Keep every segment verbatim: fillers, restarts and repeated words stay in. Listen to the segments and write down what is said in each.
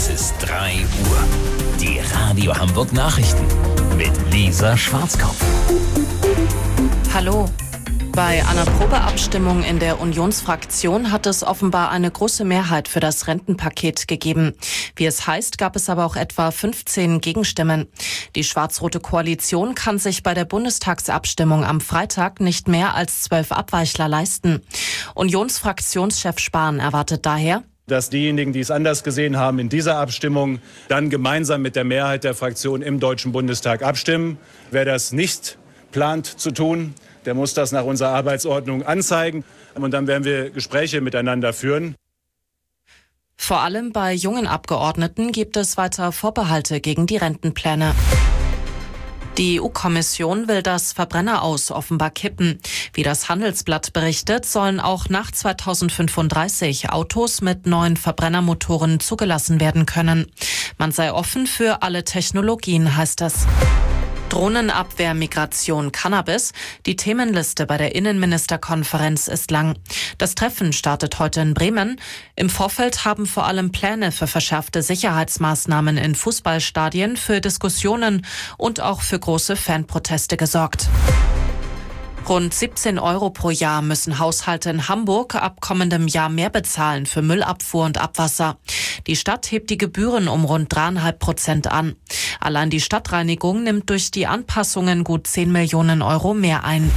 Es ist drei Uhr. Die Radio Hamburg Nachrichten mit Lisa Schwarzkopf. Hallo. Bei einer Probeabstimmung in der Unionsfraktion hat es offenbar eine große Mehrheit für das Rentenpaket gegeben. Wie es heißt, gab es aber auch etwa fünfzehn Gegenstimmen. Die schwarz-rote Koalition kann sich bei der Bundestagsabstimmung am Freitag nicht mehr als zwölf Abweichler leisten. Unionsfraktionschef Spahn erwartet daher, dass diejenigen, die es anders gesehen haben, in dieser Abstimmung dann gemeinsam mit der Mehrheit der Fraktion im Deutschen Bundestag abstimmen. Wer das nicht plant zu tun, der muss das nach unserer Arbeitsordnung anzeigen. Und dann werden wir Gespräche miteinander führen. Vor allem bei jungen Abgeordneten gibt es weiter Vorbehalte gegen die Rentenpläne. Die E U-Kommission will das Verbrenneraus offenbar kippen. Wie das Handelsblatt berichtet, sollen auch nach zweitausendfünfunddreißig Autos mit neuen Verbrennermotoren zugelassen werden können. Man sei offen für alle Technologien, heißt es. Drohnenabwehr, Migration, Cannabis. Die Themenliste bei der Innenministerkonferenz ist lang. Das Treffen startet heute in Bremen. Im Vorfeld haben vor allem Pläne für verschärfte Sicherheitsmaßnahmen in Fußballstadien, für Diskussionen und auch für große Fanproteste gesorgt. Rund siebzehn Euro pro Jahr müssen Haushalte in Hamburg ab kommendem Jahr mehr bezahlen für Müllabfuhr und Abwasser. Die Stadt hebt die Gebühren um rund dreieinhalb Prozent an. Allein die Stadtreinigung nimmt durch die Anpassungen gut zehn Millionen Euro mehr ein.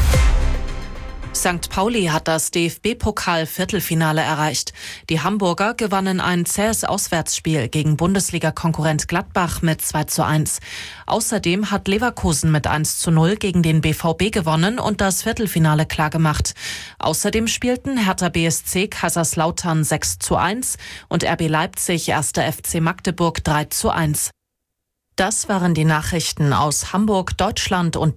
Sankt Pauli hat das D F B-Pokal-Viertelfinale erreicht. Die Hamburger gewannen ein zähes Auswärtsspiel gegen Bundesliga-Konkurrent Gladbach mit zwei zu eins. Außerdem hat Leverkusen mit eins zu null gegen den B V B gewonnen und das Viertelfinale klargemacht. Außerdem spielten Hertha B S C Kaiserslautern sechs zu eins und R B Leipzig erster F C Magdeburg drei zu eins. Das waren die Nachrichten aus Hamburg, Deutschland und